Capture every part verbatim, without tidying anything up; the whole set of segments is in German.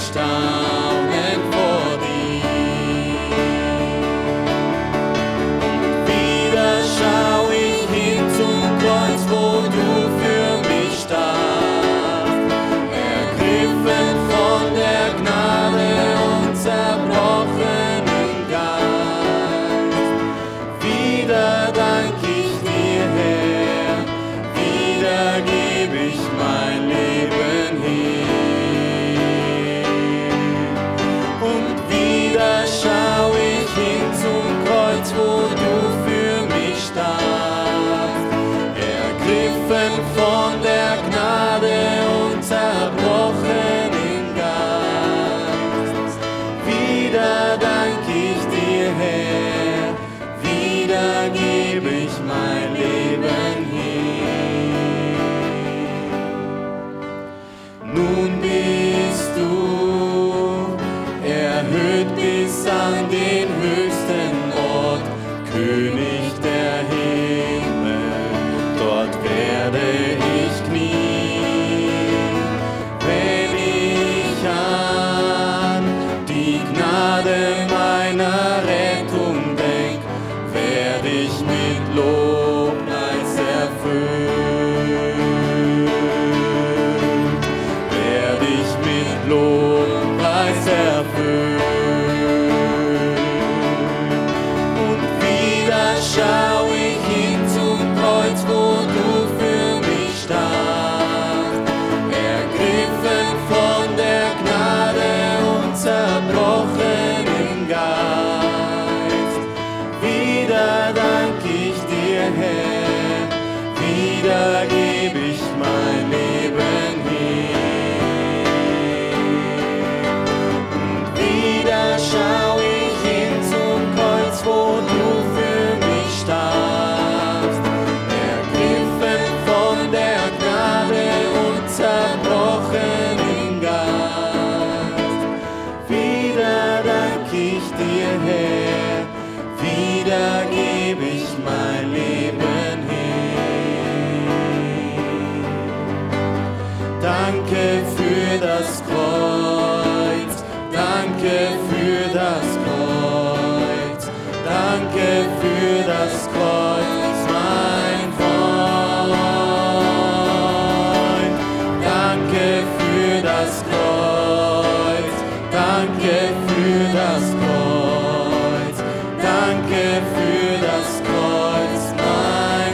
staunen vor dir. Und wieder schau ich hin zum Kreuz, wo du für mich starbst, ergriffen von der Gnade und zerbrochenen Geist. Wieder dank ich dir, Herr, wieder geb ich mein Leben hin. Und wieder schau ich hin zum Kreuz, wo du für mich starbst, ergriffen von der Gnade und zerbrochenen Geist. Wieder dank ich dir, Herr, wieder geb ich mein Leben hin. Nun bist du erhöht bis an den höchsten Ort, König der Himmel, dort werde ich knien. Wenn ich an die Gnade meiner Rettung denk, werd ich mit Lobpreis erfüllt, werd ich mit Lobpreis erfüllt. Und wieder schau ich hin zum Kreuz, wo du für mich starbst, ergriffen von der Gnade und zerbrochenen Geist. Wieder dank ich dir, Herr, wieder geb ich mein Leben hin. Und wieder schau ich hin zum Kreuz, wo du für mich starbst, ergriffen von der Gnade und zerbrochenen Geist. Wieder dank ich dir, Herr, wieder geb ich mein Leben hin. Danke für das Kreuz, danke für das Kreuz, danke für das Kreuz, mein Freund. Danke für das Kreuz, danke für das Kreuz, danke für das Kreuz, mein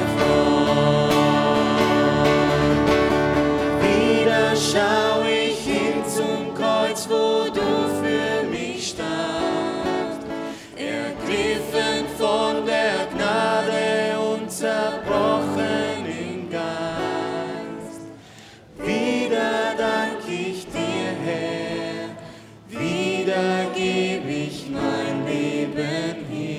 Freund. Wieder schau ich hin zum Kreuz, wo du für mich starbst, ergriffen von der Gnade und zerbrochenen Geist. Wieder dank ich dir, Herr, wieder geb ich mein Leben hin.